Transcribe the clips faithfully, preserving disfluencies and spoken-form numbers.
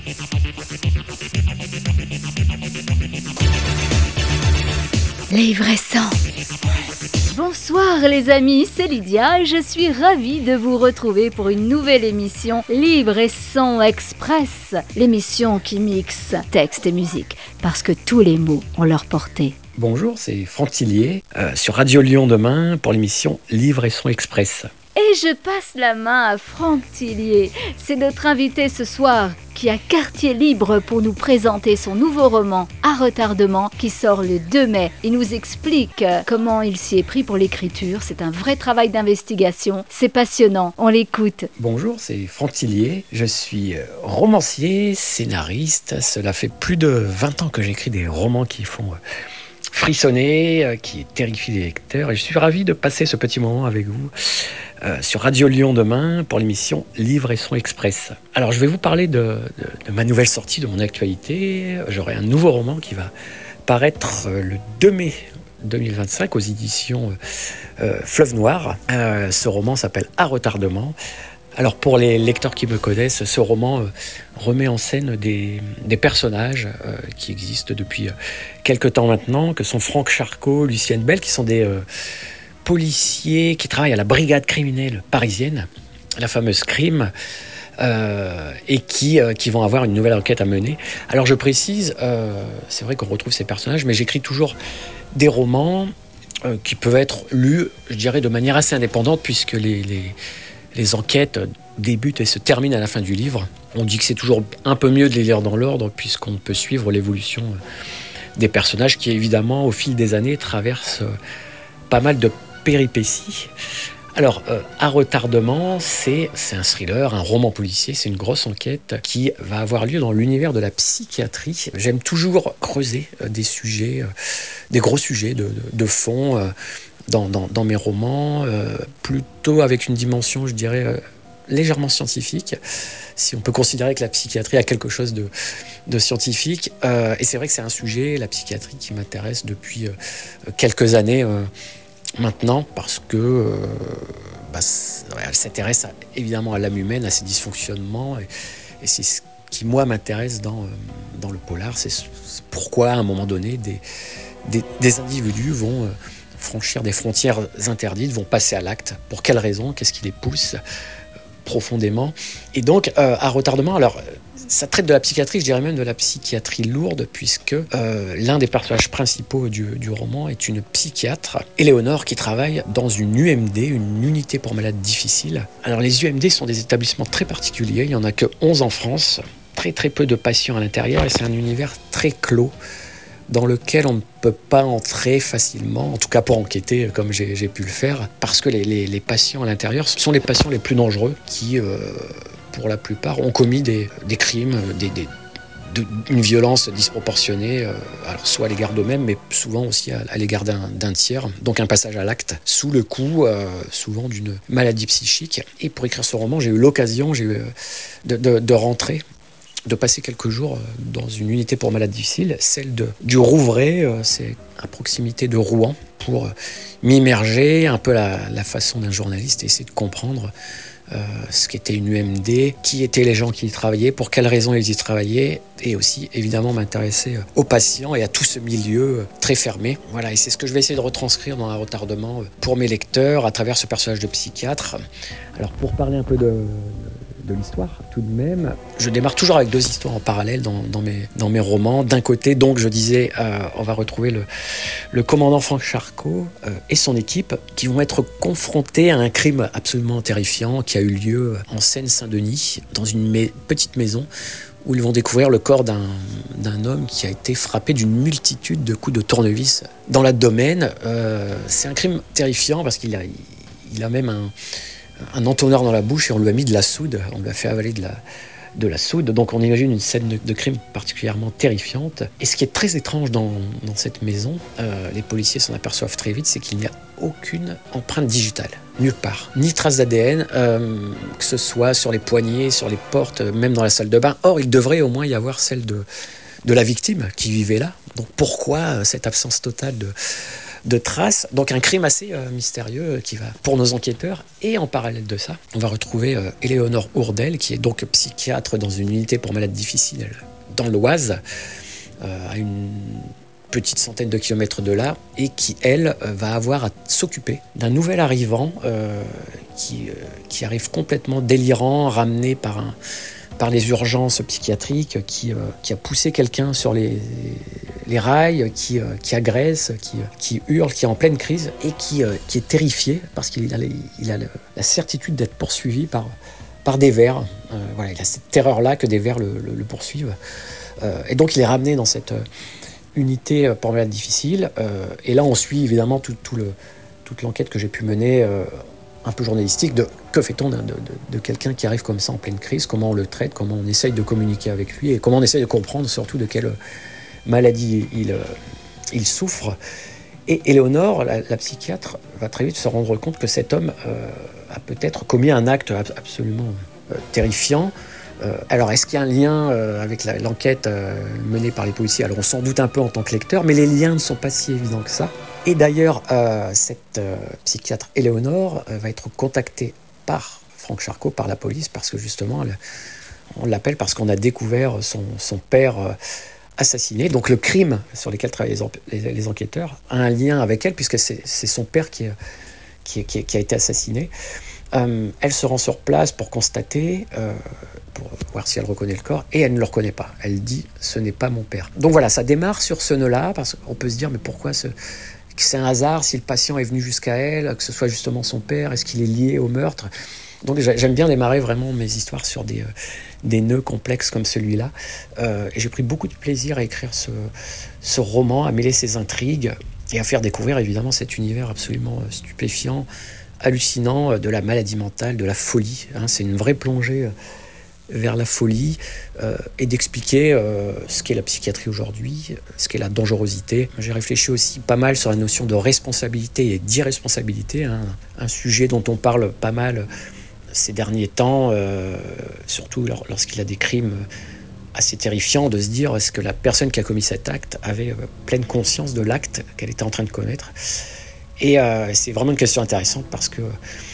Livre et sang. Bonsoir les amis, c'est Lydia et je suis ravie de vous retrouver pour une nouvelle émission Livre et Son Express, l'émission qui mixe texte et musique, parce que tous les mots ont leur portée. Bonjour, c'est Franck Tillier, euh, sur Radio Lyon demain pour l'émission Livre et Son Express. Et je passe la main à Franck Tillier, c'est notre invité ce soir qui a quartier libre pour nous présenter son nouveau roman À retardement qui sort le deux mai. Il nous explique comment il s'y est pris pour l'écriture, c'est un vrai travail d'investigation, c'est passionnant, on l'écoute. Bonjour, c'est Franck Tillier, je suis romancier, scénariste, cela fait plus de vingt ans que j'écris des romans qui font frissonner, qui terrifient les lecteurs et je suis ravi de passer ce petit moment avec vous euh, sur Radio Lyon demain pour l'émission Livre et Son Express. Alors je vais vous parler de, de, de ma nouvelle sortie, de mon actualité. J'aurai un nouveau roman qui va paraître le deux mai deux mille vingt-cinq aux éditions euh, Fleuve Noir. Euh, ce roman s'appelle À retardement. Alors pour les lecteurs qui me connaissent, ce roman euh, remet en scène des, des personnages euh, qui existent depuis euh, quelques temps maintenant, que sont Franck Charcot, Lucienne Bell, qui sont des euh, policiers qui travaillent à la brigade criminelle parisienne, la fameuse crime, euh, et qui, euh, qui vont avoir une nouvelle enquête à mener. Alors je précise, euh, c'est vrai qu'on retrouve ces personnages, mais j'écris toujours des romans euh, qui peuvent être lus, je dirais, de manière assez indépendante, puisque les... les Les enquêtes débutent et se terminent à la fin du livre. On dit que c'est toujours un peu mieux de les lire dans l'ordre puisqu'on peut suivre l'évolution des personnages qui, évidemment, au fil des années, traversent pas mal de péripéties. Alors, euh, À retardement, c'est, c'est un thriller, un roman policier, c'est une grosse enquête qui va avoir lieu dans l'univers de la psychiatrie. J'aime toujours creuser euh, des sujets, euh, des gros sujets de, de, de fond, euh, Dans, dans, dans mes romans, euh, plutôt avec une dimension, je dirais, euh, légèrement scientifique, si on peut considérer que la psychiatrie a quelque chose de, de scientifique. Euh, et c'est vrai que c'est un sujet, la psychiatrie, qui m'intéresse depuis euh, quelques années euh, maintenant, parce que euh, bah, elle s'intéresse à, évidemment à l'âme humaine, à ses dysfonctionnements, et, et c'est ce qui, moi, m'intéresse dans, euh, dans le polar. C'est, c'est pourquoi, à un moment donné, des, des, des individus vont... Euh, franchir des frontières interdites, vont passer à l'acte. Pour quelles raisons? Qu'est-ce qui les pousse profondément? Et donc, euh, À retardement, alors, ça traite de la psychiatrie, je dirais même de la psychiatrie lourde, puisque euh, l'un des personnages principaux du, du roman est une psychiatre, Éléonore, qui travaille dans une U M D, une unité pour malades difficiles. Alors, les U M D sont des établissements très particuliers, il n'y en a que onze en France, très très peu de patients à l'intérieur, et c'est un univers très clos, dans lequel on ne peut pas entrer facilement, en tout cas pour enquêter comme j'ai, j'ai pu le faire, parce que les, les, les patients à l'intérieur sont les patients les plus dangereux qui, euh, pour la plupart, ont commis des, des crimes, des, des, de, une violence disproportionnée, euh, alors soit à l'égard d'eux-mêmes, mais souvent aussi à, à l'égard d'un, d'un tiers, donc un passage à l'acte, sous le coup euh, souvent d'une maladie psychique. Et pour écrire ce roman, j'ai eu l'occasion j'ai eu, de, de, de rentrer de passer quelques jours dans une unité pour malades difficiles, celle de, du Rouvray, c'est à proximité de Rouen, pour m'immerger un peu la, la façon d'un journaliste et essayer de comprendre euh, ce qu'était une U M D, qui étaient les gens qui y travaillaient, pour quelles raisons ils y travaillaient, et aussi évidemment m'intéresser aux patients et à tout ce milieu très fermé. Voilà, et c'est ce que je vais essayer de retranscrire dans Un retardement pour mes lecteurs à travers ce personnage de psychiatre. Alors pour parler un peu de, de l'histoire tout de même, je démarre toujours avec deux histoires en parallèle dans, dans, mes, dans mes romans. D'un côté, donc, je disais, euh, on va retrouver le, le commandant Franck Charcot euh, et son équipe qui vont être confrontés à un crime absolument terrifiant qui a eu lieu en Seine-Saint-Denis, dans une ma- petite maison où ils vont découvrir le corps d'un, d'un homme qui a été frappé d'une multitude de coups de tournevis dans l'abdomen. Euh, c'est un crime terrifiant parce qu'il a, il a même un un entonnoir dans la bouche et on lui a mis de la soude, on lui a fait avaler de la, de la soude. Donc on imagine une scène de, de crime particulièrement terrifiante. Et ce qui est très étrange dans, dans cette maison, euh, les policiers s'en aperçoivent très vite, c'est qu'il n'y a aucune empreinte digitale, nulle part. Ni trace d'A D N, euh, que ce soit sur les poignées, sur les portes, même dans la salle de bain. Or, il devrait au moins y avoir celle de, de la victime qui vivait là. Donc pourquoi cette absence totale de de traces. Donc un crime assez euh, mystérieux euh, qui va pour nos enquêteurs. Et en parallèle de ça, on va retrouver euh, Éléonore Hourdel, qui est donc psychiatre dans une unité pour malades difficiles dans l'Oise, euh, à une petite centaine de kilomètres de là, et qui, elle, euh, va avoir à s'occuper d'un nouvel arrivant euh, qui, euh, qui arrive complètement délirant, ramené par un par les urgences psychiatriques, qui, euh, qui a poussé quelqu'un sur les, les rails, qui, euh, qui agresse, qui, qui hurle, qui est en pleine crise et qui, euh, qui est terrifié parce qu'il a, il a le, la certitude d'être poursuivi par, par des vers. Euh, voilà, il a cette terreur-là que des vers le, le, le poursuivent. Euh, et donc il est ramené dans cette unité pour malades difficiles. Euh, et là, on suit évidemment tout, tout le, toute l'enquête que j'ai pu mener euh, un peu journalistique de que fait-on de, de, de quelqu'un qui arrive comme ça en pleine crise, comment on le traite, comment on essaye de communiquer avec lui et comment on essaye de comprendre surtout de quelle maladie il, il souffre. Et Éléonore, la, la psychiatre, va très vite se rendre compte que cet homme euh, a peut-être commis un acte absolument euh, terrifiant. Euh, alors, est-ce qu'il y a un lien euh, avec la, l'enquête euh, menée par les policiers? Alors, on s'en doute un peu en tant que lecteur, mais les liens ne sont pas si évidents que ça. Et d'ailleurs, euh, cette euh, psychiatre Éléonore euh, va être contactée par Franck Charcot, par la police, parce que justement, elle, on l'appelle parce qu'on a découvert son, son père euh, assassiné. Donc le crime sur lequel travaillent les, en, les, les enquêteurs a un lien avec elle, puisque c'est, c'est son père qui, est, qui, est, qui, est, qui a été assassiné. Euh, elle se rend sur place pour constater, euh, pour voir si elle reconnaît le corps, et elle ne le reconnaît pas. Elle dit « ce n'est pas mon père ». Donc voilà, ça démarre sur ce nœud-là, parce qu'on peut se dire « mais pourquoi ce... » c'est un hasard si le patient est venu jusqu'à elle, que ce soit justement son père, est-ce qu'il est lié au meurtre? Donc j'aime bien démarrer vraiment mes histoires sur des, euh, des nœuds complexes comme celui-là. Euh, et j'ai pris beaucoup de plaisir à écrire ce, ce roman, à mêler ces intrigues et à faire découvrir évidemment cet univers absolument stupéfiant, hallucinant, de la maladie mentale, de la folie. Hein, c'est une vraie plongée vers la folie euh, et d'expliquer euh, ce qu'est la psychiatrie aujourd'hui, ce qu'est la dangerosité. J'ai réfléchi aussi pas mal sur la notion de responsabilité et d'irresponsabilité, hein, un sujet dont on parle pas mal ces derniers temps, euh, surtout lorsqu'il y a des crimes assez terrifiants, de se dire est-ce que la personne qui a commis cet acte avait euh, pleine conscience de l'acte qu'elle était en train de commettre. Et euh, c'est vraiment une question intéressante parce que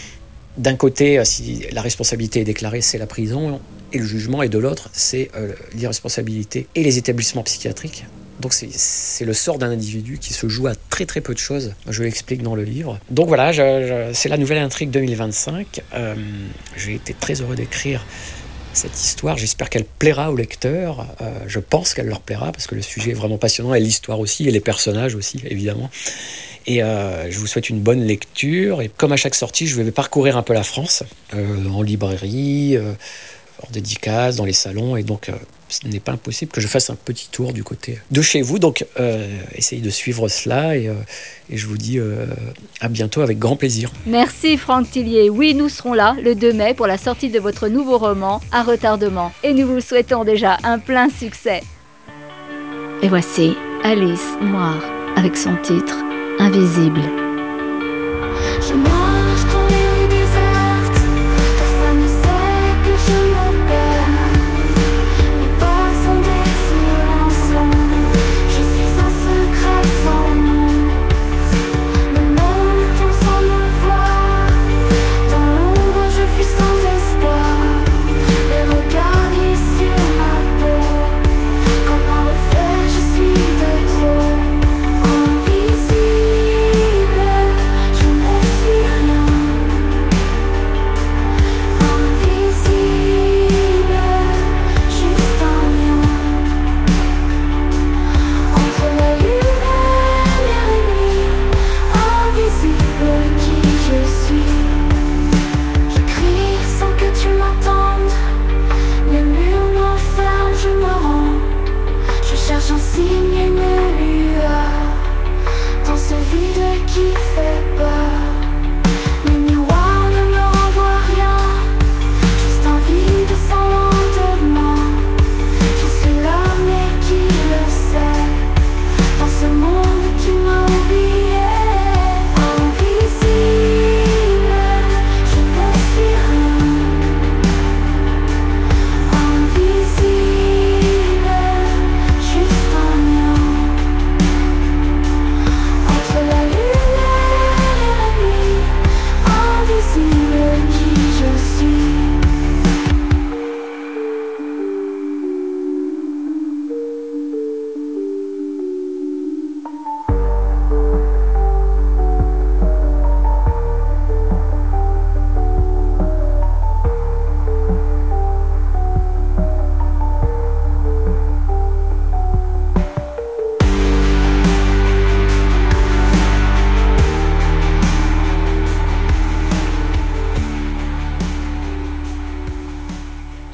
d'un côté, si la responsabilité est déclarée, c'est la prison et le jugement, et de l'autre, c'est euh, l'irresponsabilité et les établissements psychiatriques. Donc c'est, c'est le sort d'un individu qui se joue à très très peu de choses. Je l'explique dans le livre. Donc voilà, je, je, c'est la nouvelle intrigue deux mille vingt-cinq. Euh, j'ai été très heureux d'écrire cette histoire. J'espère qu'elle plaira aux lecteurs. Euh, je pense qu'elle leur plaira parce que le sujet est vraiment passionnant et l'histoire aussi et les personnages aussi, évidemment. Et euh, je vous souhaite une bonne lecture. Et comme à chaque sortie, je vais parcourir un peu la France, euh, en librairie, euh, en dédicace, dans les salons. Et donc, euh, ce n'est pas impossible que je fasse un petit tour du côté de chez vous. Donc, euh, essayez de suivre cela. Et, euh, et je vous dis euh, à bientôt avec grand plaisir. Merci Franck Tillier. Oui, nous serons là le deux mai pour la sortie de votre nouveau roman, À retardement. Et nous vous souhaitons déjà un plein succès. Et voici Alice Noire avec son titre Invisible. Je marche dans les rues désertes, personne ne sait que je me perds. Les pas sont des silences, je suis un secret sans nom. Le monde tombe sans me voir, dans l'ombre je fuis sans espoir. Les regards glissent sur ma peau, comme un reflet je suis de trop invisible.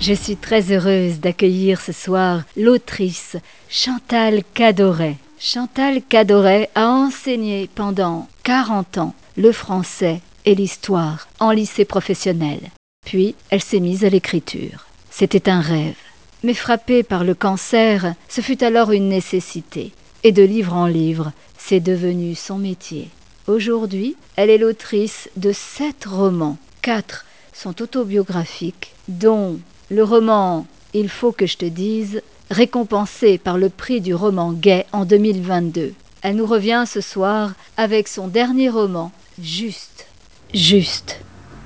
Je suis très heureuse d'accueillir ce soir l'autrice Chantal Cadoret. Chantal Cadoret a enseigné pendant quarante ans le français et l'histoire en lycée professionnel. Puis, elle s'est mise à l'écriture. C'était un rêve. Mais frappée par le cancer, ce fut alors une nécessité. Et de livre en livre, c'est devenu son métier. Aujourd'hui, elle est l'autrice de sept romans. Quatre sont autobiographiques, dont le roman « Il faut que je te dise », récompensé par le prix du roman gay en deux mille vingt-deux. Elle nous revient ce soir avec son dernier roman, Juste. Juste.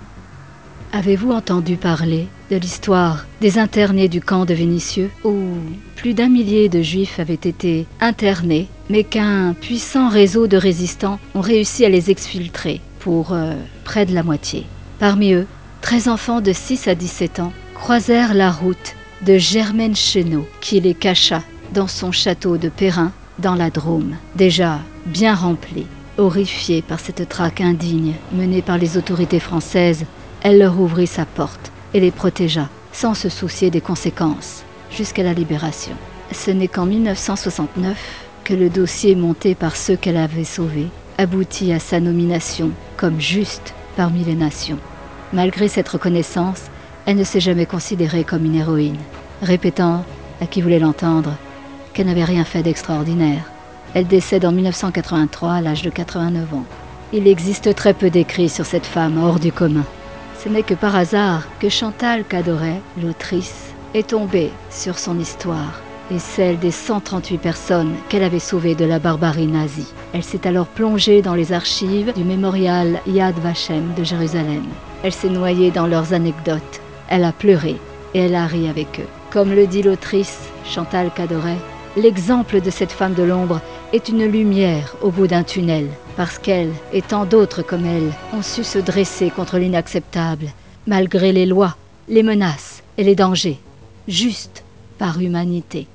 Avez-vous entendu parler de l'histoire des internés du camp de Vénissieux, où plus d'un millier de juifs avaient été internés, mais qu'un puissant réseau de résistants ont réussi à les exfiltrer pour euh, près de la moitié. Parmi eux, treize enfants de six à dix-sept ans croisèrent la route de Germaine Chénaud, qui les cacha dans son château de Perrin, dans la Drôme, déjà bien rempli. Horrifiée par cette traque indigne menée par les autorités françaises, elle leur ouvrit sa porte et les protégea, sans se soucier des conséquences, jusqu'à la libération. Ce n'est qu'en mille neuf cent soixante-neuf que le dossier monté par ceux qu'elle avait sauvés aboutit à sa nomination comme juste parmi les nations. Malgré cette reconnaissance, elle ne s'est jamais considérée comme une héroïne, répétant, à qui voulait l'entendre, qu'elle n'avait rien fait d'extraordinaire. Elle décède en mille neuf cent quatre-vingt-trois à l'âge de quatre-vingt-neuf ans. Il existe très peu d'écrits sur cette femme hors du commun. Ce n'est que par hasard que Chantal Cadoret, l'autrice, est tombée sur son histoire et celle des cent trente-huit personnes qu'elle avait sauvées de la barbarie nazie. Elle s'est alors plongée dans les archives du mémorial Yad Vashem de Jérusalem. Elle s'est noyée dans leurs anecdotes. Elle a pleuré et elle a ri avec eux. Comme le dit l'autrice Chantal Cadoret, l'exemple de cette femme de l'ombre est une lumière au bout d'un tunnel, parce qu'elle et tant d'autres comme elle ont su se dresser contre l'inacceptable, malgré les lois, les menaces et les dangers, juste par humanité.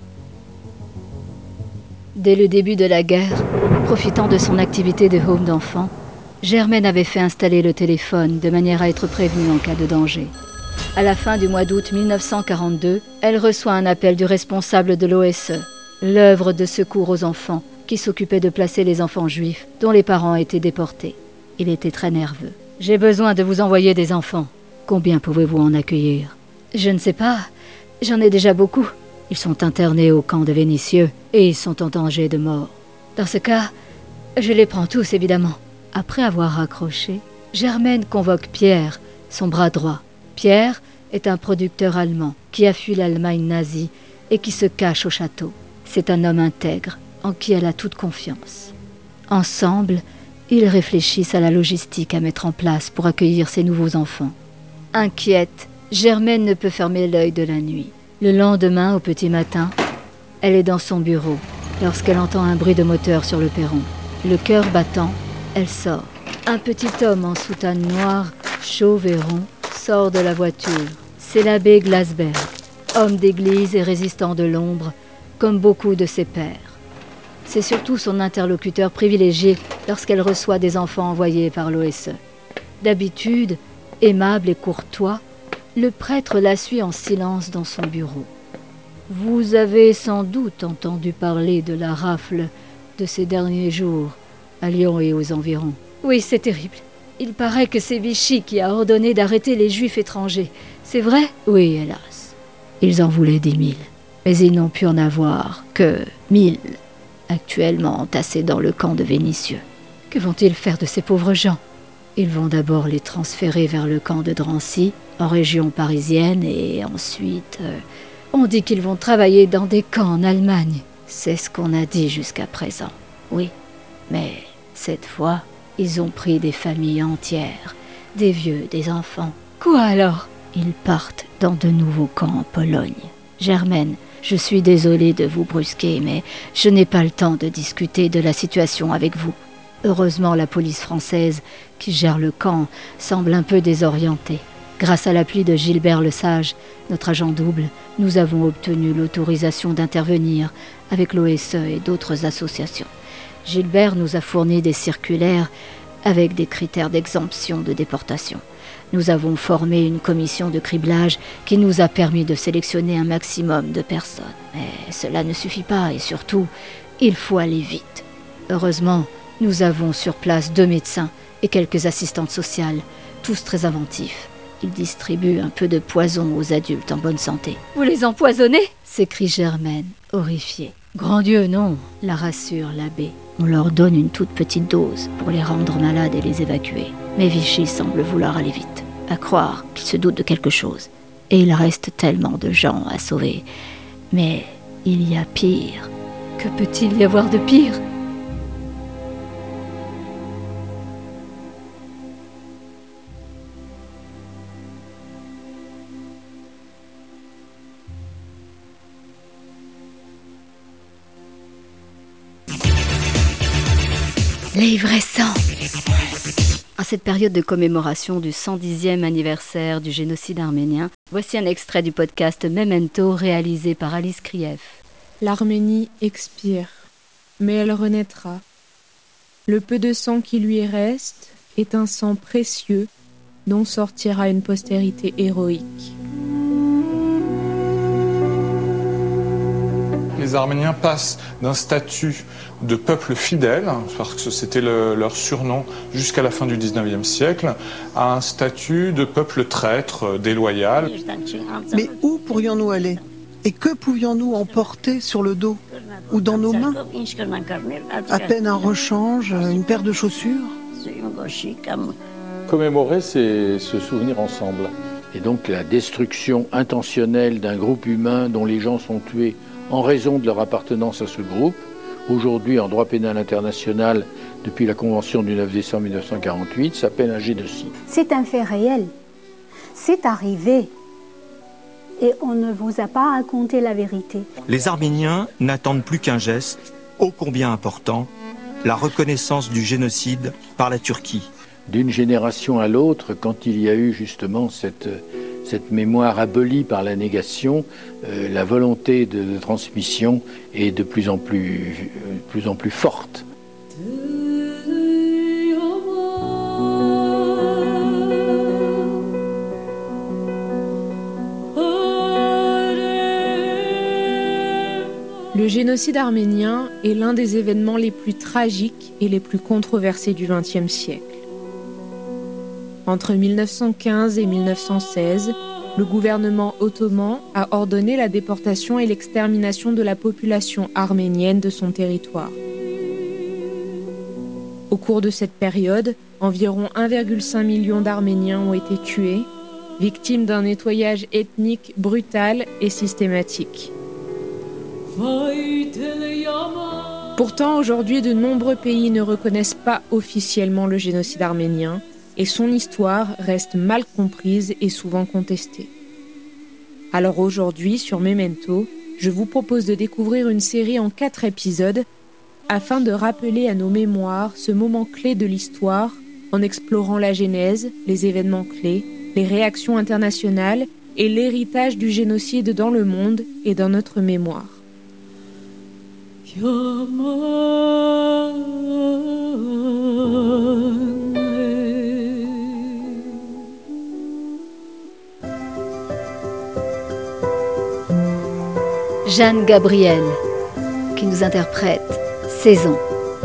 Dès le début de la guerre, profitant de son activité de home d'enfants, Germaine avait fait installer le téléphone de manière à être prévenue en cas de danger. À la fin du mois d'août mille neuf cent quarante-deux, elle reçoit un appel du responsable de l'O S E, l'œuvre de secours aux enfants, qui s'occupait de placer les enfants juifs dont les parents étaient déportés. Il était très nerveux. « J'ai besoin de vous envoyer des enfants. Combien pouvez-vous en accueillir ?»« Je ne sais pas. J'en ai déjà beaucoup. Ils sont internés au camp de Vénissieux et ils sont en danger de mort. Dans ce cas, je les prends tous, évidemment. » Après avoir raccroché, Germaine convoque Pierre, son bras droit. Pierre est un producteur allemand qui a fui l'Allemagne nazie et qui se cache au château. C'est un homme intègre, en qui elle a toute confiance. Ensemble, ils réfléchissent à la logistique à mettre en place pour accueillir ces nouveaux enfants. Inquiète, Germaine ne peut fermer l'œil de la nuit. Le lendemain, au petit matin, elle est dans son bureau, lorsqu'elle entend un bruit de moteur sur le perron. Le cœur battant, elle sort. Un petit homme en soutane noire, chauve et rond, sort de la voiture. C'est l'abbé Glasberg, homme d'église et résistant de l'ombre, comme beaucoup de ses pairs. C'est surtout son interlocuteur privilégié lorsqu'elle reçoit des enfants envoyés par l'O S E. D'habitude, aimable et courtois, le prêtre la suit en silence dans son bureau. Vous avez sans doute entendu parler de la rafle de ces derniers jours, à Lyon et aux environs. Oui, c'est terrible. Il paraît que c'est Vichy qui a ordonné d'arrêter les juifs étrangers. C'est vrai ? Oui, hélas. Ils en voulaient dix mille. Mais ils n'ont pu en avoir que mille, actuellement entassés dans le camp de Vénissieux. Que vont-ils faire de ces pauvres gens ? Ils vont d'abord les transférer vers le camp de Drancy, en région parisienne, et ensuite... Euh, on dit qu'ils vont travailler dans des camps en Allemagne. C'est ce qu'on a dit jusqu'à présent. Oui, mais cette fois, ils ont pris des familles entières, des vieux, des enfants. Quoi alors ? Ils partent dans de nouveaux camps en Pologne. Germaine, je suis désolée de vous brusquer, mais je n'ai pas le temps de discuter de la situation avec vous. Heureusement, la police française, qui gère le camp, semble un peu désorientée. Grâce à l'appui de Gilbert Lesage, notre agent double, nous avons obtenu l'autorisation d'intervenir avec l'O S E et d'autres associations. Gilbert nous a fourni des circulaires avec des critères d'exemption de déportation. Nous avons formé une commission de criblage qui nous a permis de sélectionner un maximum de personnes. Mais cela ne suffit pas et surtout, il faut aller vite. Heureusement, nous avons sur place deux médecins et quelques assistantes sociales, tous très inventifs. Ils distribuent un peu de poison aux adultes en bonne santé. « Vous les empoisonnez ?» s'écrie Germaine, horrifiée. « Grand Dieu, non !» la rassure l'abbé. On leur donne une toute petite dose pour les rendre malades et les évacuer. Mais Vichy semble vouloir aller vite, à croire qu'il se doute de quelque chose. Et il reste tellement de gens à sauver. Mais il y a pire. Que peut-il y avoir de pire ? Les vrais sangs. En cette période de commémoration du cent dixième anniversaire du génocide arménien, voici un extrait du podcast Memento réalisé par Alice Krief. L'Arménie expire, mais elle renaîtra. Le peu de sang qui lui reste est un sang précieux dont sortira une postérité héroïque. Les Arméniens passent d'un statut de peuple fidèle, parce que c'était le, leur surnom jusqu'à la fin du dix-neuvième siècle, à un statut de peuple traître, déloyal. Mais où pourrions-nous aller ? Et que pouvions-nous emporter sur le dos ou dans nos mains ? À peine un rechange, une paire de chaussures ? Commémorer, c'est se souvenir ensemble. Et donc la destruction intentionnelle d'un groupe humain dont les gens sont tués en raison de leur appartenance à ce groupe, aujourd'hui en droit pénal international, depuis la Convention du neuf décembre mille neuf cent quarante-huit, s'appelle un génocide. C'est un fait réel. C'est arrivé. Et on ne vous a pas raconté la vérité. Les Arméniens n'attendent plus qu'un geste, ô combien important, la reconnaissance du génocide par la Turquie. D'une génération à l'autre, quand il y a eu justement cette, cette mémoire abolie par la négation, euh, la volonté de, de transmission est de plus en plus, euh, plus en plus forte. Le génocide arménien est l'un des événements les plus tragiques et les plus controversés du vingtième siècle. Entre mille neuf cent quinze et mille neuf cent seize, le gouvernement ottoman a ordonné la déportation et l'extermination de la population arménienne de son territoire. Au cours de cette période, environ un virgule cinq million d'Arméniens ont été tués, victimes d'un nettoyage ethnique brutal et systématique. Pourtant, aujourd'hui, de nombreux pays ne reconnaissent pas officiellement le génocide arménien et son histoire reste mal comprise et souvent contestée. Alors aujourd'hui, sur Memento, je vous propose de découvrir une série en quatre épisodes afin de rappeler à nos mémoires ce moment clé de l'histoire en explorant la genèse, les événements clés, les réactions internationales et l'héritage du génocide dans le monde et dans notre mémoire. Jeanne Gabriel, qui nous interprète Saison.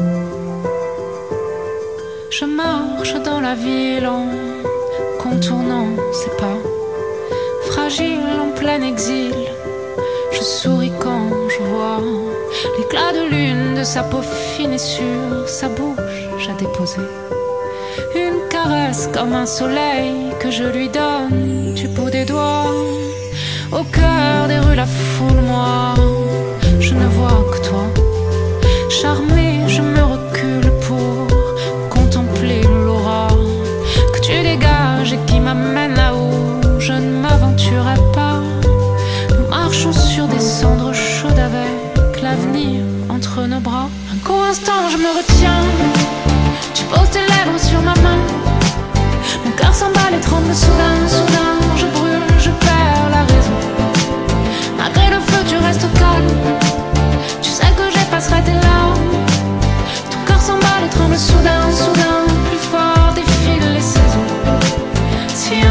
Je marche dans la ville en contournant ses pas, fragile en plein exil. Je souris quand je vois l'éclat de lune de sa peau fine et sur sa bouche. J'ai déposé une caresse comme un soleil que je lui donne du bout des doigts. Au cœur des rues, la foule, moi, je ne vois que toi. Charmée, je me recule pour contempler l'aura que tu dégages et qui m'amène là où je ne m'aventurais pas. Nous marchons sur des cendres chaudes avec l'avenir entre nos bras. Un court instant, je me retiens. Tu poses tes lèvres sur ma main. Mon cœur s'emballe et tremble soudain, soudain. Je brûle, je perds la raison. Malgré le feu, tu restes au calme. Tu sais que j'effacerai tes larmes. Ton cœur s'emballe et tremble soudain, soudain. Plus fort défilent les saisons. Si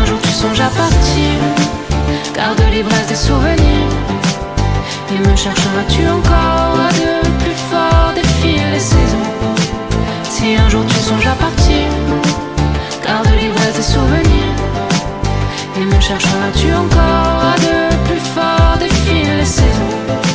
l'ivresse des souvenirs. Et me chercheras-tu encore à de plus forts défis les saisons. Si un jour tu songes à partir, garde l'ivresse des souvenirs. Et me chercheras-tu encore à de plus forts défis les saisons.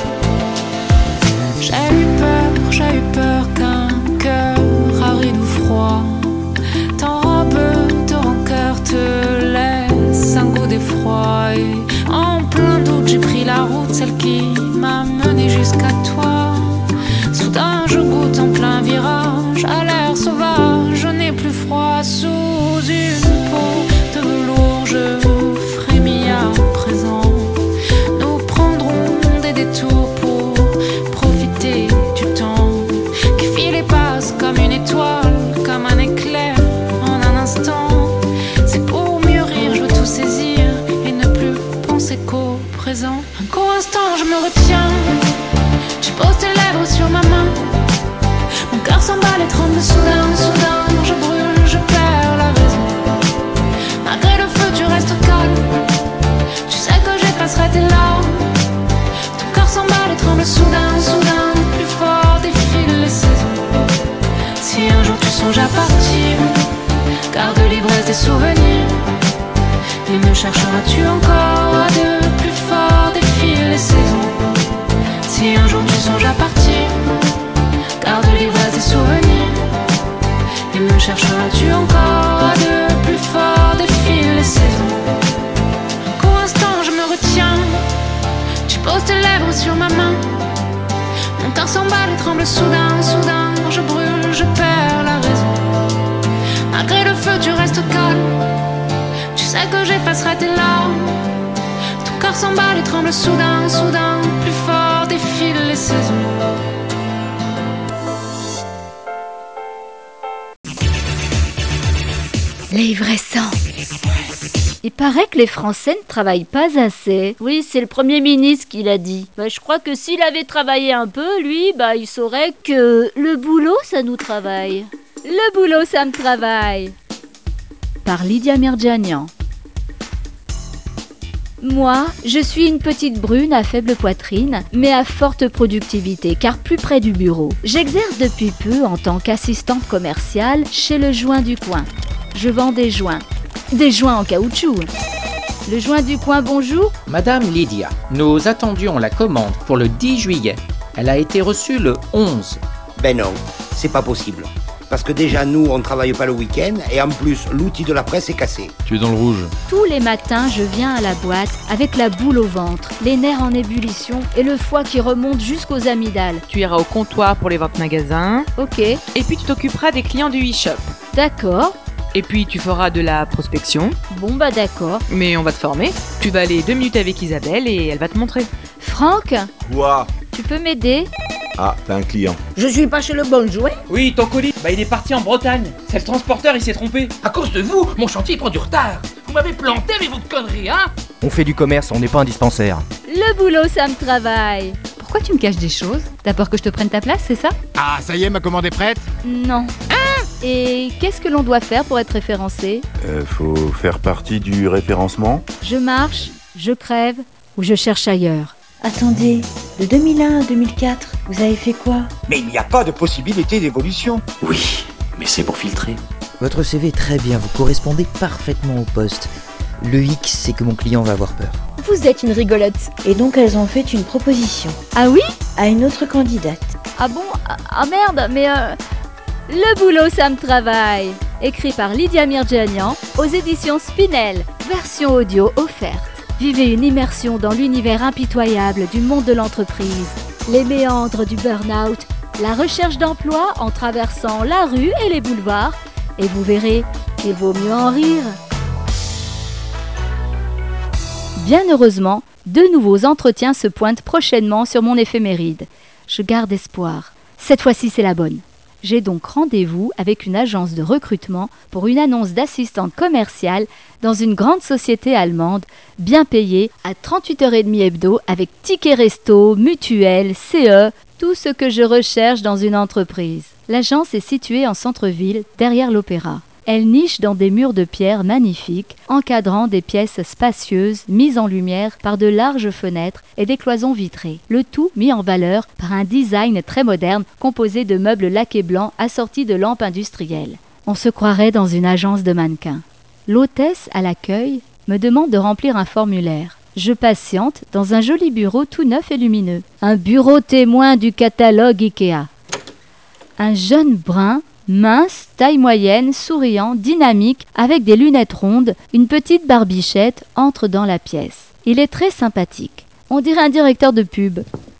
J'ai eu peur, j'ai eu peur qu'un cœur aride ou froid t'enrobe de rancœur, te laisse un goût d'effroi. Et en plein doute j'ai pris la route, celle qui m'a mené jusqu'à toi. Soudain je goûte en plein virage à l'air sauvage, je n'ai plus froid. Sous une peau de velours je frémis à présent. Nous prendrons des détours pour profiter du temps qui file et passe comme une étoile, comme un éclair en un instant. C'est pour mieux rire, je veux tout saisir et ne plus penser qu'au présent. Un court instant je me retiens, tu poses tes lèvres sur ma main. Mon cœur s'emballe et tremble soudain, soudain. Je brûle, je perds la raison. Malgré le feu tu restes calme, tu sais que j'effacerai tes larmes. Ton cœur s'emballe et tremble soudain, soudain. Plus fort défilent les saisons. Si un jour tu songes à partir, garde l'ivresse des souvenirs. Et me chercheras-tu encore à de plus forts défilent les saisons. Si un jour tu songes à partir, garde l'ivresse des souvenirs. Et me chercheras-tu encore à de plus forts défilent les saisons. Un court instant je me retiens, tu poses tes lèvres sur ma main. Mon cœur s'emballe et tremble soudain, soudain. Je brûle, je perds la raison. Malgré le feu tu restes calme, tu sais que j'effacerai tes larmes. Ton cœur s'emballe et tremble soudain, soudain. Plus fort défilent les saisons. L'ivresse. Il paraît que les Français ne travaillent pas assez. Oui, c'est le Premier ministre qui l'a dit. Bah, je crois que s'il avait travaillé un peu, lui, bah, il saurait que le boulot, ça nous travaille. Le boulot, ça me travaille. Par Lydia Merdjanian. Moi, je suis une petite brune à faible poitrine, mais à forte productivité, car plus près du bureau. J'exerce depuis peu en tant qu'assistante commerciale chez le Joint du Coin. Je vends des joints. Des joints en caoutchouc. Le Joint du Coin, bonjour. Madame Lydia, nous attendions la commande pour le dix juillet. Elle a été reçue le onze. Ben non, c'est pas possible. Parce que déjà, nous, on travaille pas le week-end et en plus, l'outil de la presse est cassé. Tu es dans le rouge. Tous les matins, je viens à la boîte avec la boule au ventre, les nerfs en ébullition et le foie qui remonte jusqu'aux amygdales. Tu iras au comptoir pour les ventes magasins. Ok. Et puis tu t'occuperas des clients du e-shop. D'accord. Et puis tu feras de la prospection. Bon bah d'accord. Mais on va te former. Tu vas aller deux minutes avec Isabelle et elle va te montrer. Franck ? Quoi ? Tu peux m'aider ? Ah, t'as un client. Je suis pas chez le bon jouet ? Oui, ton colis, bah il est parti en Bretagne. C'est le transporteur, il s'est trompé. À cause de vous, mon chantier prend du retard. Vous m'avez planté avec vos conneries, hein ? On fait du commerce, on n'est pas un dispensaire. Le boulot, ça me travaille. Pourquoi tu me caches des choses ? T'as peur que je te prenne ta place, c'est ça ? Ah, ça y est, ma commande est prête ? Non. Hein ? Et qu'est-ce que l'on doit faire pour être référencé ? Euh, faut faire partie du référencement. Je marche, je crève ou je cherche ailleurs. Attendez, de deux mille un à deux mille quatre, vous avez fait quoi ? Mais il n'y a pas de possibilité d'évolution. Oui, mais c'est pour filtrer. Votre C V est très bien, vous correspondez parfaitement au poste. Le hic, c'est que mon client va avoir peur. Vous êtes une rigolote. Et donc elles ont fait une proposition. Ah oui ? À une autre candidate. Ah bon ? Ah merde, mais euh... Le boulot, ça me travaille. Écrit par Lydia Merdjanian aux éditions Spinel. Version audio offerte. Vivez une immersion dans l'univers impitoyable du monde de l'entreprise. Les méandres du burn-out, la recherche d'emploi en traversant la rue et les boulevards. Et vous verrez qu'il vaut mieux en rire. Bien heureusement, deux nouveaux entretiens se pointent prochainement sur mon éphéméride. Je garde espoir. Cette fois-ci, c'est la bonne. J'ai donc rendez-vous avec une agence de recrutement pour une annonce d'assistante commerciale dans une grande société allemande, bien payée, à trente-huit heures trente hebdo, avec ticket resto, mutuelle, C E, tout ce que je recherche dans une entreprise. L'agence est située en centre-ville, derrière l'opéra. Elle niche dans des murs de pierre magnifiques, encadrant des pièces spacieuses mises en lumière par de larges fenêtres et des cloisons vitrées. Le tout mis en valeur par un design très moderne composé de meubles laqués blancs assortis de lampes industrielles. On se croirait dans une agence de mannequins. L'hôtesse à l'accueil me demande de remplir un formulaire. Je patiente dans un joli bureau tout neuf et lumineux. Un bureau témoin du catalogue Ikea. Un jeune brun, mince, taille moyenne, souriant, dynamique, avec des lunettes rondes, une petite barbichette, entre dans la pièce. Il est très sympathique. On dirait un directeur de pub.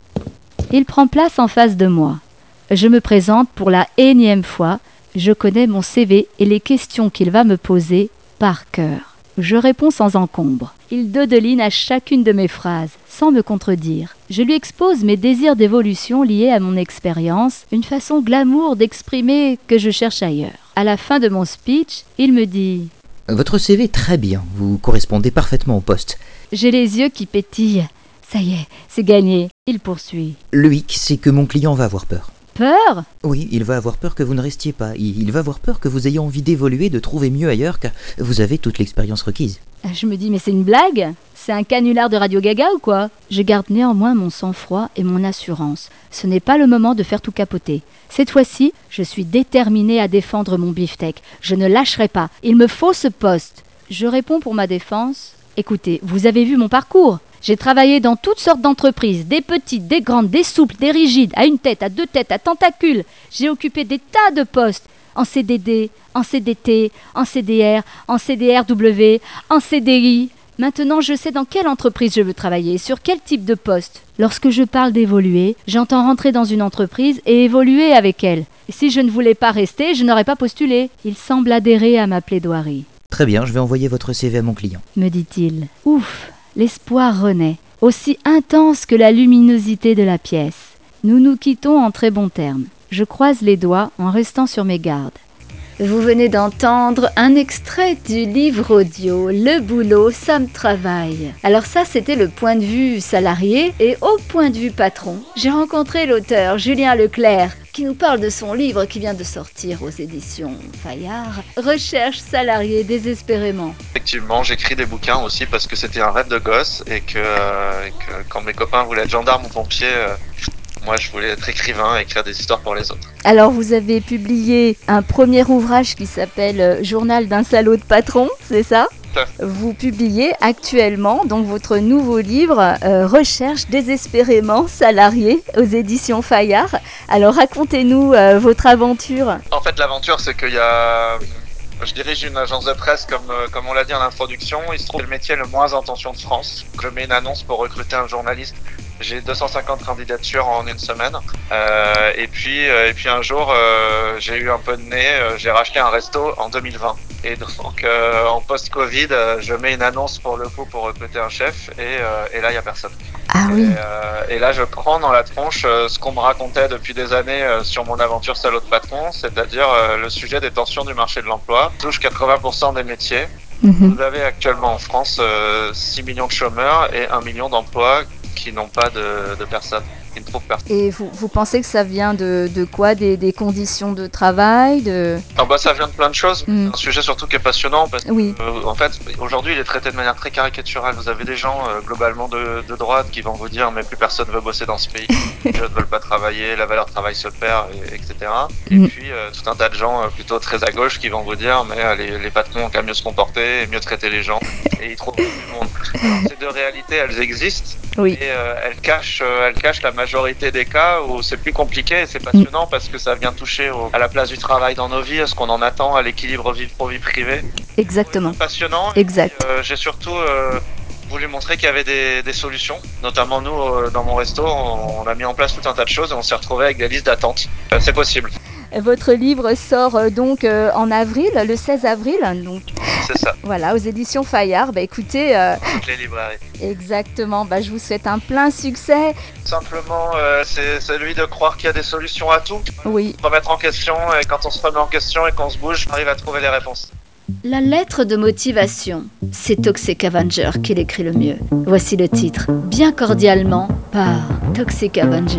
Il prend place en face de moi. Je me présente pour la énième fois. Je connais mon C V et les questions qu'il va me poser par cœur. Je réponds sans encombre. Il dodeline à chacune de mes phrases, sans me contredire. Je lui expose mes désirs d'évolution liés à mon expérience, une façon glamour d'exprimer que je cherche ailleurs. À la fin de mon speech, il me dit « Votre C V est très bien, vous correspondez parfaitement au poste. » J'ai les yeux qui pétillent. Ça y est, c'est gagné. Il poursuit. « Le hic, c'est que mon client va avoir peur. » Peur ? Oui, il va avoir peur que vous ne restiez pas. Il va avoir peur que vous ayez envie d'évoluer, de trouver mieux ailleurs, car vous avez toute l'expérience requise. Je me dis, mais c'est une blague ? C'est un canular de Radio Gaga ou quoi ? Je garde néanmoins mon sang-froid et mon assurance. Ce n'est pas le moment de faire tout capoter. Cette fois-ci, je suis déterminée à défendre mon beefsteak. Je ne lâcherai pas. Il me faut ce poste. Je réponds pour ma défense. Écoutez, vous avez vu mon parcours ? J'ai travaillé dans toutes sortes d'entreprises, des petites, des grandes, des souples, des rigides, à une tête, à deux têtes, à tentacules. J'ai occupé des tas de postes, en C D D, en C D T, en C D R, en C D R W, en C D I. Maintenant, je sais dans quelle entreprise je veux travailler, sur quel type de poste. Lorsque je parle d'évoluer, j'entends rentrer dans une entreprise et évoluer avec elle. Et si je ne voulais pas rester, je n'aurais pas postulé. Il semble adhérer à ma plaidoirie. Très bien, je vais envoyer votre C V à mon client, me dit-il. Ouf! L'espoir renaît, aussi intense que la luminosité de la pièce. Nous nous quittons en très bons termes. Je croise les doigts en restant sur mes gardes. Vous venez d'entendre un extrait du livre audio « Le boulot, ça me travaille ». Alors ça, c'était le point de vue salarié, et au point de vue patron, j'ai rencontré l'auteur Julien Leclerc, qui nous parle de son livre qui vient de sortir aux éditions Fayard, « Recherche salariée désespérément ». Effectivement, j'écris des bouquins aussi parce que c'était un rêve de gosse et que, euh, et que quand mes copains voulaient être gendarmes ou pompiers, euh, moi je voulais être écrivain et écrire des histoires pour les autres. Alors vous avez publié un premier ouvrage qui s'appelle « Journal d'un salaud de patron », c'est ça ? Vous publiez actuellement donc votre nouveau livre euh, « Recherche désespérément salarié » aux éditions Fayard. Alors racontez-nous euh, votre aventure. En fait l'aventure c'est qu'il y a... Je dirige une agence de presse, comme, comme on l'a dit en introduction. Il se trouve que le métier le moins en tension de France. Je mets une annonce pour recruter un journaliste. J'ai deux cent cinquante candidatures en une semaine. Euh, et, puis, euh, et puis un jour, euh, j'ai eu un peu de nez. Euh, j'ai racheté un resto en deux mille vingt. Et donc, euh, en post-Covid, euh, je mets une annonce pour le coup pour recruter un chef. Et, euh, et là, il n'y a personne. Ah oui. Et, euh, et là, je prends dans la tronche euh, ce qu'on me racontait depuis des années euh, sur mon aventure salaud de patron, c'est-à-dire euh, le sujet des tensions du marché de l'emploi. Touche quatre-vingts pour cent des métiers. Mmh. Vous avez actuellement en France euh, six millions de chômeurs et un million d'emplois qui n'ont pas de, de personnes, qui ne trouvent personne. Et vous, vous pensez que ça vient de, de quoi, des, des conditions de travail de... Ah bah, ça vient de plein de choses. Mmh. C'est un sujet surtout qui est passionnant parce que, oui. euh, en fait, aujourd'hui, il est traité de manière très caricaturale. Vous avez des gens, euh, globalement de, de droite, qui vont vous dire mais plus personne veut bosser dans ce pays, les jeunes ne veulent pas travailler, la valeur travail se perd, et, etc. Mmh. Et puis, euh, tout un tas de gens euh, plutôt très à gauche qui vont vous dire mais euh, les, les patrons ont qu'à mieux se comporter et mieux traiter les gens. Et ils trouvent du monde. Alors, ces deux réalités, elles existent. Oui. Et euh, elles cachent, euh, elles cachent la majorité des cas où c'est plus compliqué et c'est passionnant mmh. parce que ça vient toucher au, à la place du travail dans nos vies, à ce qu'on en attend, à l'équilibre vie pro-vie privée. Exactement. C'est passionnant. Exact. Et, euh, j'ai surtout euh, voulu montrer qu'il y avait des, des solutions. Notamment nous, euh, dans mon resto, on, on a mis en place tout un tas de choses et on s'est retrouvé avec des listes d'attente. Euh, c'est possible. Votre livre sort euh, donc euh, en avril, le seize avril. Donc... C'est ça. Voilà, aux éditions Fayard. Bah écoutez... Euh... Toutes les librairies. Exactement. Bah, je vous souhaite un plein succès. Simplement, euh, c'est celui de croire qu'il y a des solutions à tout. Oui. Se remettre en question et quand on se remet en question et qu'on se bouge, on arrive à trouver les réponses. La lettre de motivation, c'est Toxic Avenger qui l'écrit le mieux. Voici le titre, bien cordialement, par Toxic Avenger.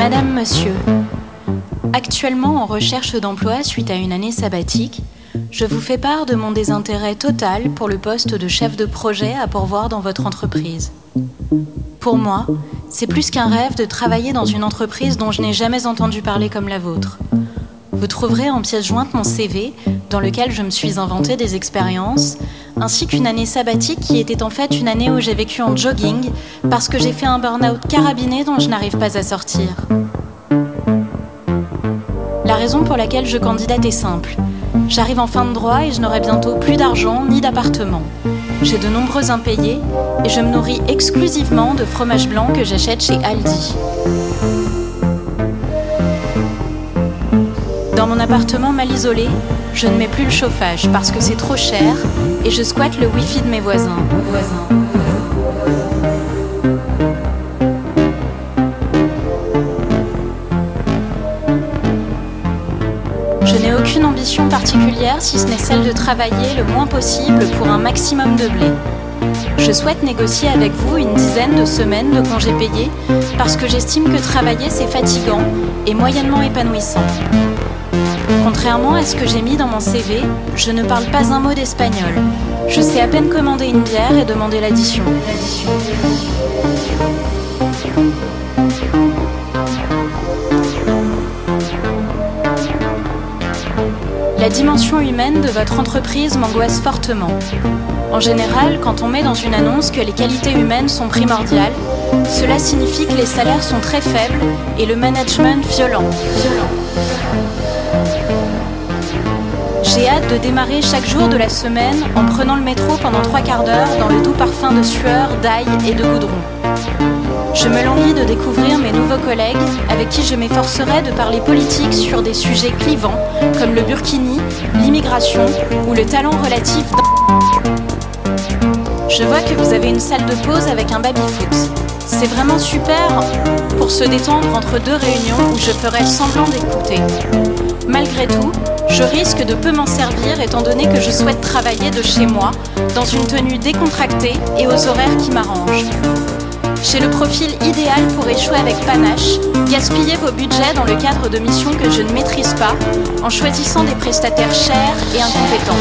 Madame, Monsieur, actuellement en recherche d'emploi suite à une année sabbatique, je vous fais part de mon désintérêt total pour le poste de chef de projet à pourvoir dans votre entreprise. Pour moi, c'est plus qu'un rêve de travailler dans une entreprise dont je n'ai jamais entendu parler comme la vôtre. Vous trouverez en pièce jointe mon C V, dans lequel je me suis inventé des expériences, ainsi qu'une année sabbatique qui était en fait une année où j'ai vécu en jogging, parce que j'ai fait un burn-out carabiné dont je n'arrive pas à sortir. La raison pour laquelle je candidate est simple. J'arrive en fin de droit et je n'aurai bientôt plus d'argent ni d'appartement. J'ai de nombreux impayés et je me nourris exclusivement de fromage blanc que j'achète chez Aldi. Dans mon appartement mal isolé, je ne mets plus le chauffage parce que c'est trop cher et je squatte le wifi de mes voisins. voisins. Je n'ai aucune ambition particulière si ce n'est celle de travailler le moins possible pour un maximum de blé. Je souhaite négocier avec vous une dizaine de semaines de congés payés parce que j'estime que travailler c'est fatigant et moyennement épanouissant. Contrairement à ce que j'ai mis dans mon C V, je ne parle pas un mot d'espagnol. Je sais à peine commander une bière et demander l'addition. La dimension humaine de votre entreprise m'angoisse fortement. En général, quand on met dans une annonce que les qualités humaines sont primordiales, cela signifie que les salaires sont très faibles et le management violent. violent. J'ai hâte de démarrer chaque jour de la semaine en prenant le métro pendant trois quarts d'heure dans le doux parfum de sueur, d'ail et de goudron. Je me languis de découvrir mes nouveaux collègues avec qui je m'efforcerai de parler politique sur des sujets clivants comme le burkini, l'immigration ou le talent relatif d'un... Je vois que vous avez une salle de pause avec un baby-foot. C'est vraiment super pour se détendre entre deux réunions où je ferai semblant d'écouter. Malgré tout, je risque de peu m'en servir étant donné que je souhaite travailler de chez moi, dans une tenue décontractée et aux horaires qui m'arrangent. J'ai le profil idéal pour échouer avec panache, gaspiller vos budgets dans le cadre de missions que je ne maîtrise pas, en choisissant des prestataires chers et incompétents.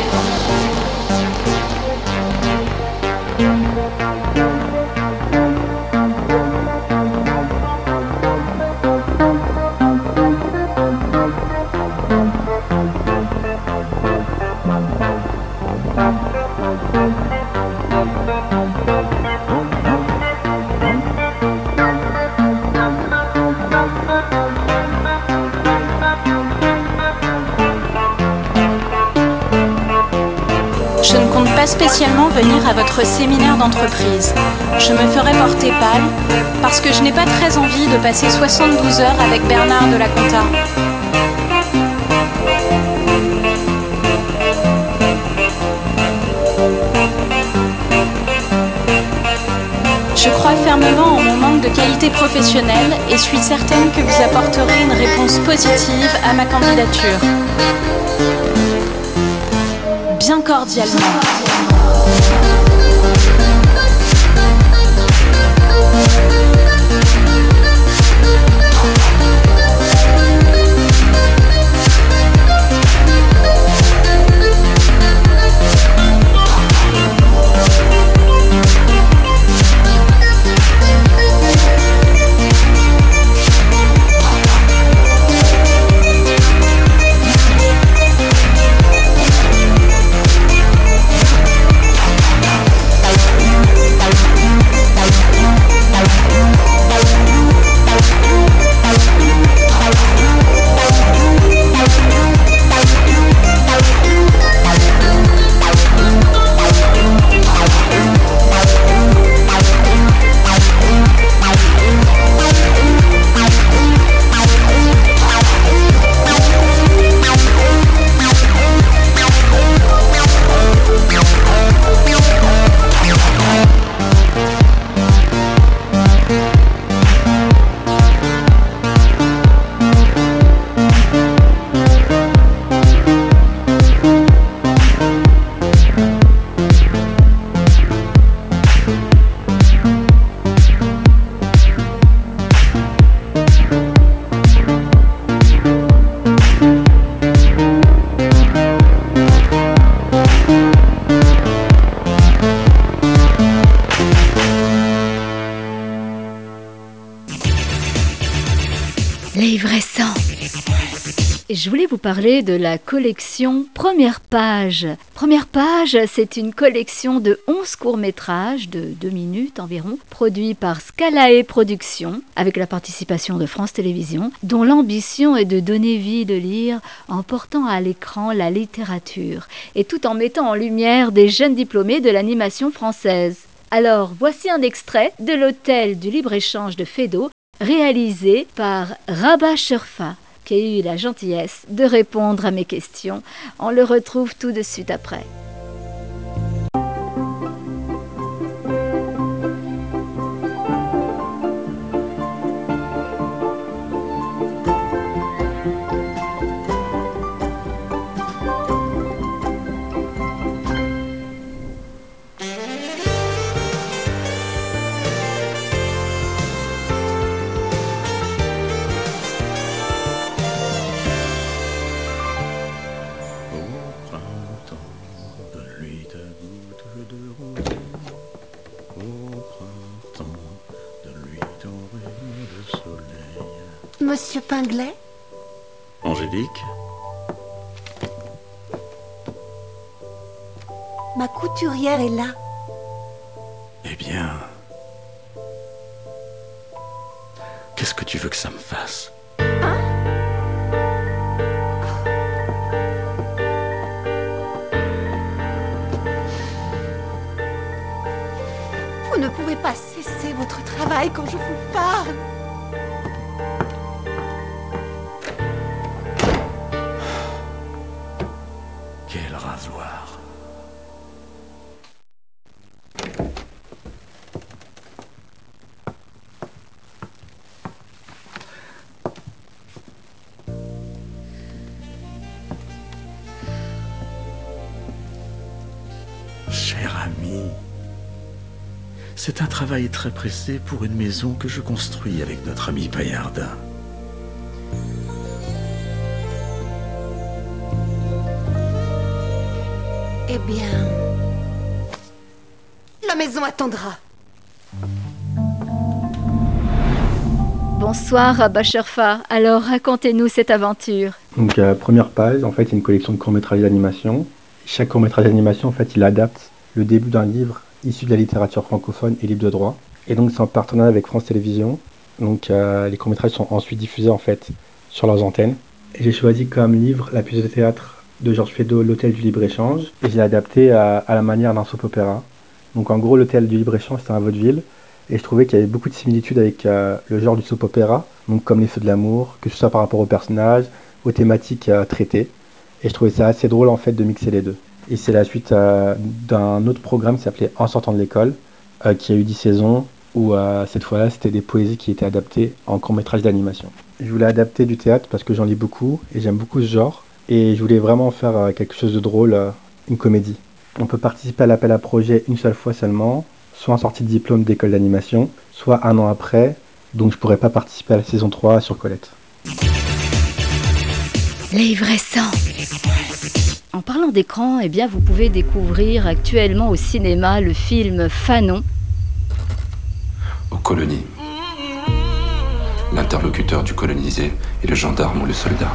Je ne compte pas spécialement venir à votre séminaire d'entreprise. Je me ferai porter pâle parce que je n'ai pas très envie de passer soixante-douze heures avec Bernard de la Conta. Je crois fermement en mon manque de qualité professionnelle et suis certaine que vous apporterez une réponse positive à ma candidature. Bien cordialement. Je voulais vous parler de la collection Première Page. Première Page, c'est une collection de onze courts-métrages de deux minutes environ, produits par Scalae Productions, avec la participation de France Télévisions, dont l'ambition est de donner vie, de lire, en portant à l'écran la littérature, et tout en mettant en lumière des jeunes diplômés de l'animation française. Alors, voici un extrait de l'hôtel du libre-échange de Feydeau, réalisé par Rabah Sherfa, qui a eu la gentillesse de répondre à mes questions. On le retrouve tout de suite après. Monsieur Pinglet? Angélique? Ma couturière est là. Eh bien... Qu'est-ce que tu veux que ça me fasse? Hein? Vous ne pouvez pas cesser votre travail quand je vous parle. Quel rasoir. Cher ami, c'est un travail très pressé pour une maison que je construis avec notre ami Paillardin. Eh bien... la maison attendra. Bonsoir Rabah Sherfa, alors racontez-nous cette aventure. Donc euh, Première Page, en fait, c'est une collection de courts-métrages d'animation. Chaque court-métrage d'animation, en fait, il adapte le début d'un livre issu de la littérature francophone et libre de droit. Et donc c'est en partenariat avec France Télévisions. Donc euh, les courts-métrages sont ensuite diffusés en fait sur leurs antennes. Et j'ai choisi comme livre la pièce de théâtre de Georges Feydeau, L'Hôtel du Libre-Échange, et je l'ai adapté à, à la manière d'un soap-opéra. Donc en gros, L'Hôtel du Libre-Échange, c'était un vaudeville, et je trouvais qu'il y avait beaucoup de similitudes avec euh, le genre du soap-opéra, donc comme Les Feux de l'amour, que ce soit par rapport aux personnages, aux thématiques euh, traitées, et je trouvais ça assez drôle en fait de mixer les deux. Et c'est la suite euh, d'un autre programme qui s'appelait En sortant de l'école, euh, qui a eu dix saisons, où euh, cette fois-là, c'était des poésies qui étaient adaptées en court-métrage d'animation. Je voulais adapter du théâtre parce que j'en lis beaucoup, et j'aime beaucoup ce genre, et je voulais vraiment faire euh, quelque chose de drôle, euh, une comédie. On peut participer à l'appel à projet une seule fois seulement, soit en sortie de diplôme d'école d'animation, soit un an après, donc je pourrais pas participer à la saison trois sur Colette. Livre et sang. En parlant d'écran, eh bien, vous pouvez découvrir actuellement au cinéma le film Fanon. Aux colonies, l'interlocuteur du colonisé est le gendarme ou le soldat.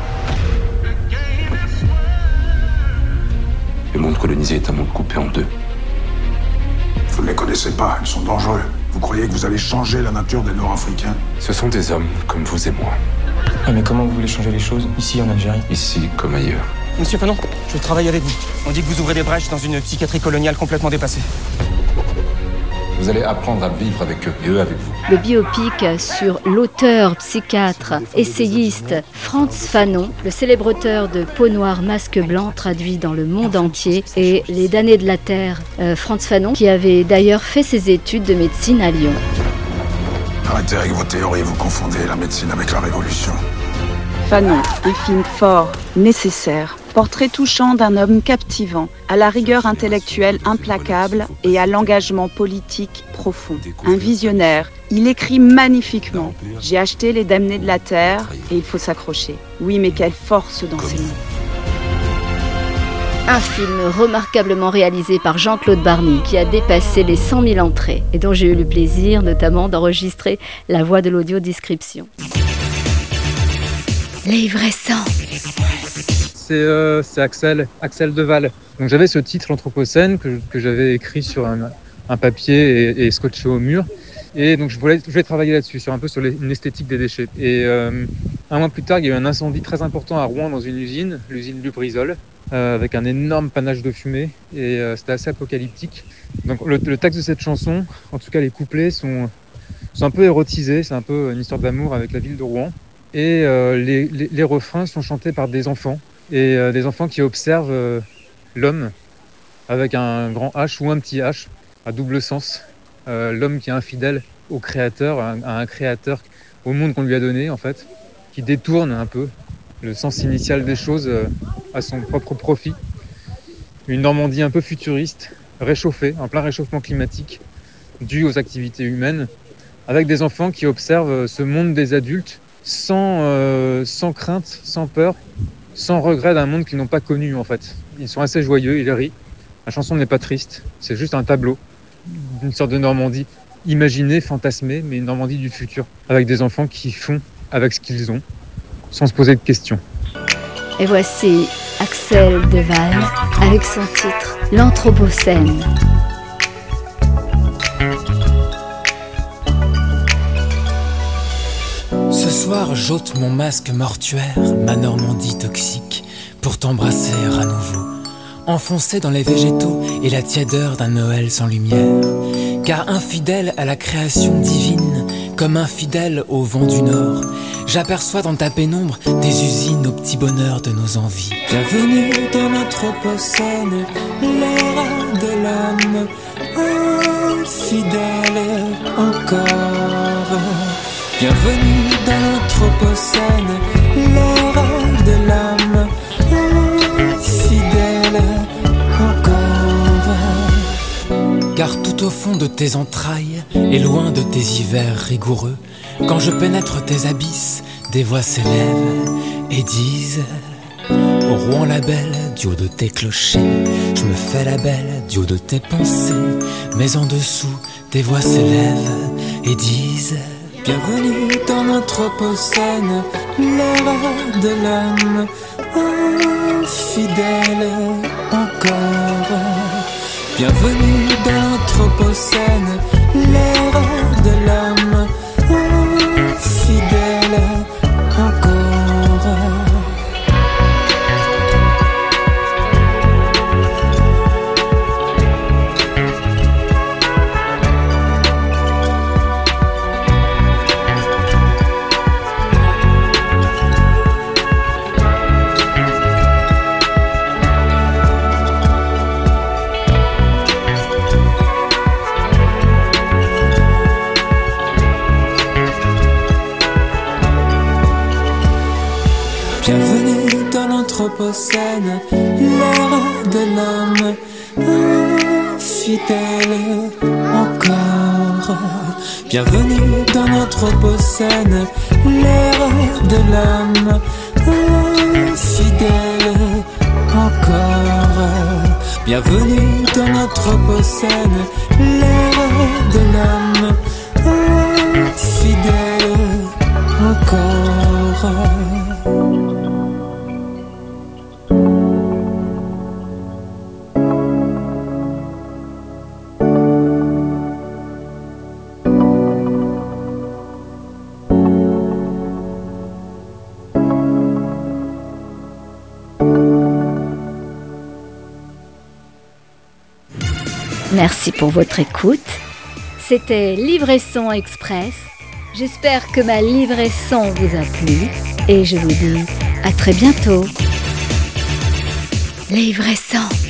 Le monde colonisé est un monde coupé en deux. Vous ne les connaissez pas, ils sont dangereux. Vous croyez que vous allez changer la nature des Nord-Africains? Ce sont des hommes comme vous et moi. Ah mais comment vous voulez changer les choses, ici en Algérie? Ici comme ailleurs. Monsieur Fanon, je travaille avec vous. On dit que vous ouvrez des brèches dans une psychiatrie coloniale complètement dépassée. Vous allez apprendre à vivre avec eux et eux avec vous. Le biopic sur l'auteur, psychiatre, essayiste Frantz Fanon, le célèbre auteur de Peau noire, masque blanc, traduit dans le monde entier, et Les damnés de la terre. Euh, Frantz Fanon, qui avait d'ailleurs fait ses études de médecine à Lyon. Arrêtez avec vos théories, vous confondez la médecine avec la révolution. Fanon, un film fort, nécessaire, portrait touchant d'un homme captivant, à la rigueur intellectuelle implacable et à l'engagement politique profond. Un visionnaire, il écrit magnifiquement. J'ai acheté Les damnés de la terre et il faut s'accrocher. Oui, mais quelle force dans ces mots. Un film remarquablement réalisé par Jean-Claude Barny qui a dépassé les cent mille entrées et dont j'ai eu le plaisir notamment d'enregistrer la voix de l'audio-description. Livrescent. C'est euh, c'est Axel, Axel Deval. Donc j'avais ce titre, l'Anthropocène, que, que j'avais écrit sur un, un papier et, et scotché au mur. Et donc je voulais, je voulais travailler là-dessus, sur un peu sur les, une esthétique des déchets. Et euh, un mois plus tard, il y a eu un incendie très important à Rouen dans une usine, l'usine Lubrizol, euh, avec un énorme panache de fumée. Et euh, c'était assez apocalyptique. Donc le, le texte de cette chanson, en tout cas les couplets, sont, sont un peu érotisés. C'est un peu une histoire d'amour avec la ville de Rouen. Et euh, les, les, les refrains sont chantés par des enfants. Et euh, des enfants qui observent euh, l'homme avec un grand H ou un petit H à double sens. Euh, l'homme qui est infidèle au créateur, à un, à un créateur, au monde qu'on lui a donné en fait, qui détourne un peu le sens initial des choses euh, à son propre profit. Une Normandie un peu futuriste, réchauffée, en plein réchauffement climatique, dû aux activités humaines, avec des enfants qui observent ce monde des adultes sans, euh, sans crainte, sans peur, sans regret d'un monde qu'ils n'ont pas connu en fait. Ils sont assez joyeux, ils rient. La chanson n'est pas triste, c'est juste un tableau d'une sorte de Normandie imaginée, fantasmée, mais une Normandie du futur, avec des enfants qui font avec ce qu'ils ont, sans se poser de questions. Et voici Axel Deval avec son titre L'Anthropocène. Ce soir, j'ôte mon masque mortuaire, ma Normandie toxique, pour t'embrasser à nouveau, enfoncé dans les végétaux et la tièdeur d'un Noël sans lumière. Car infidèle à la création divine, comme infidèle au vent du Nord, j'aperçois dans ta pénombre des usines au petit bonheur de nos envies. Bienvenue dans l'Anthropocène, l'ère de l'homme, infidèle encore. Bienvenue dans l'Anthropocène, l'ère de l'âme, fidèle encore. Car tout au fond de tes entrailles, et loin de tes hivers rigoureux, quand je pénètre tes abysses, des voix s'élèvent et disent: au Rouen la belle, du haut de tes clochers, je me fais la belle, du haut de tes pensées. Mais en dessous, des voix s'élèvent et disent: bienvenue dans l'Anthropocène, l'ère de l'âme, infidèle encore. Bienvenue dans l'Anthropocène, l'ère de l'âme, infidèle encore. Bienvenue dans l'Anthropocène, l'ère de l'homme, infidèle encore. Bienvenue dans l'Anthropocène, l'ère de l'homme, infidèle encore. Bienvenue dans l'Anthropocène, l'ère de l'homme, infidèle encore. Merci pour votre écoute. C'était Livresson Express. J'espère que ma livraison vous a plu et je vous dis à très bientôt. Livresson.